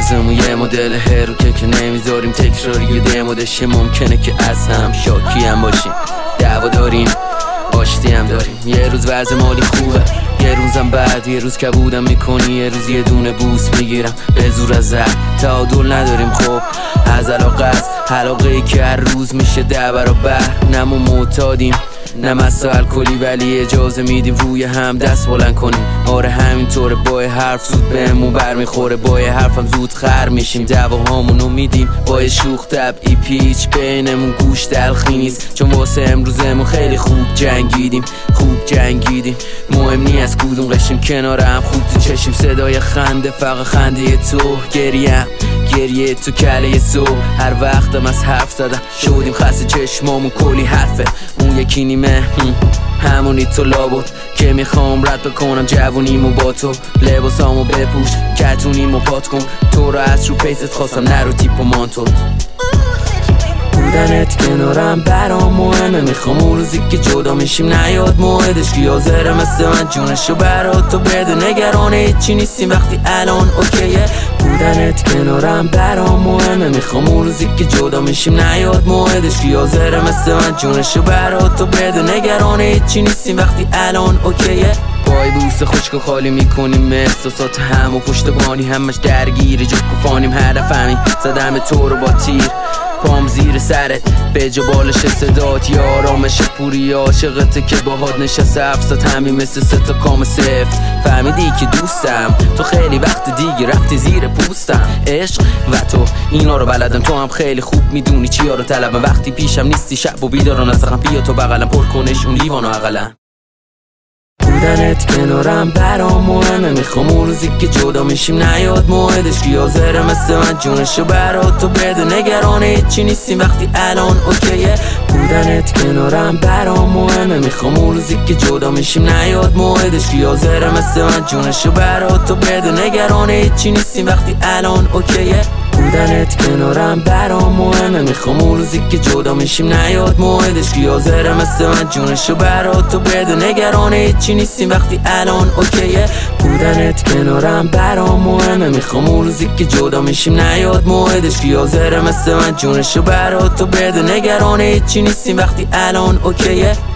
روزمون یه مدل هرو که نمیذاریم تکراری و دمودشه. ممکنه که از هم شاکی هم باشیم، دعوا داریم، آشتی هم داریم. یه روز وضع مالی خوبه، یه روزم بعد، یه روز کبودم میکنی، یه روز یه دونه بوس میگیرم به زور از زد. تعادل نداریم خب از علاقه است، حلاقه ای که هر روز میشه 10 برابر. نه ما معتادیم نه مسائل کلی، ولی اجازه میدیم روی هم دست بلند کنیم. آره همینطوره، با حرف زود بهمون برمیخوره، با حرفم زود خر میشیم. دعواهامونو میدیم با شوخ طبعی، پیچ بینمون گوش تلخی نیست، چون واسه امروزمون خیلی خوب جنگیدیم. مهم نی از کدوم قشیم، کنار هم خوب تو چشیم. صدای خنده فقط خنده تو، گریه تو کله صبح. هر وقتم از حرف زدم شدیم خسته، چشمامون کلی حرفه، اون یکی نیمه همونی تو لابد که میخوام رد بکنم جوونیمو با تو. لباسامو بپوش، کتونیمو پات کن، تو رو از رو پیست خواستم نرو تیپ و مانتو. بودنت کنارم برام مهمه، میخوام اون روزی که جدا میشیم نیاد موعدش، که حاضره مثل من جونشو برات تو بده. نگران هیچی نیستیم وقتی الان اوکیه. بودنت کنارم برام مهمه، میخوام اون روزی که جدا میشیم نیاد موعدش، که حاضره مثل من جونشو برات تو بده. نگران هیچی نیستیم وقتی الان اوکیه. بای بوسه خشک و خالی میکنیم احساسات هم و پشتبانی همش درگیری، جو کفانیم هدف همین زدم تو رو با تیر. پام زیر سرت به جا بالش صدات، یا آرامش پوری عاشقته که باهات نشسته افسات همین مثل 3 تا کام سفت. فهمیدی که دوستم، تو خیلی وقت دیگه رفتی زیر پوستم. عشق و تو اینا رو بلدم، تو هم خیلی خوب میدونی چیا رو طلبم. وقتی پیشم نیستی شب و بیداران از بیا تو بغلم، پر کنش اون لیوانو اقلا. بودنت کنارم برام مهمه، میخوام اون روزی که جدا میشیم نیاد موعدش، که حاضره مثل من جونشو برات تو بده. نگران هیچی نیستیم وقتی الان اوکیه. بودنت کنارم برام مهمه، میخوام اون روزی که جدا میشیم نیاد موعدش، که حاضره مثل من جونشو برات تو بده. نگران هیچی نیستیم وقتی الان اوکیه. بودنت کنارم برام مهمه، میخوام اون روزی که جدا میشیم نیاد موعدش، که حاضره مثل من جونشو برات تو بده. نگران هیچی نیستیم وقتی الان اوکیه. بودنت کنارم برام مهمه، میخوام اون روزی که جدا میشیم نیاد موعدش، که حاضره مثل من جونشو برات تو بده. نگران هیچی نیستیم وقتی الان اوکیه.